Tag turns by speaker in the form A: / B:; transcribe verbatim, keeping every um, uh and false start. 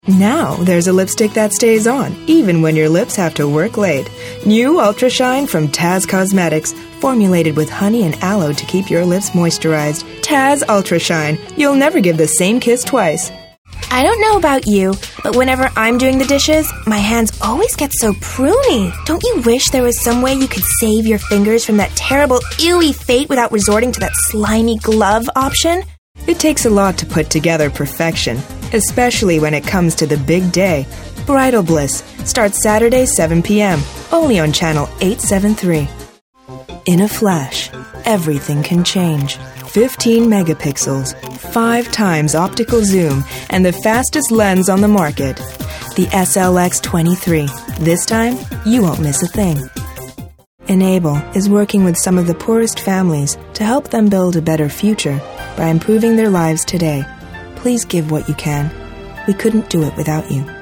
A: Now there's a lipstick that stays on, even when your lips have to work late. New Ultra Shine from Taz Cosmetics, formulated with honey and aloe to keep your lips moisturized. Taz Ultra Shine. You'll never give the same kiss twice.
B: I don't know about you, but whenever I'm doing the dishes, my hands always get so pruny. Don't you wish there was some way you could save your fingers from that terrible, ewy fate without resorting to that slimy glove option?
A: It takes a lot to put together perfection, especially when it comes to the big day. Bridal Bliss starts Saturday, seven p.m., only on Channel eight seventy-three. In a flash, everything can change. fifteen megapixels, five times optical zoom, and the fastest lens on the market. The S L X twenty-three. This time, you won't miss a thing. Enable is working with some of the poorest families to help them build a better future by improving their lives today. Please give what you can. We couldn't do it without you.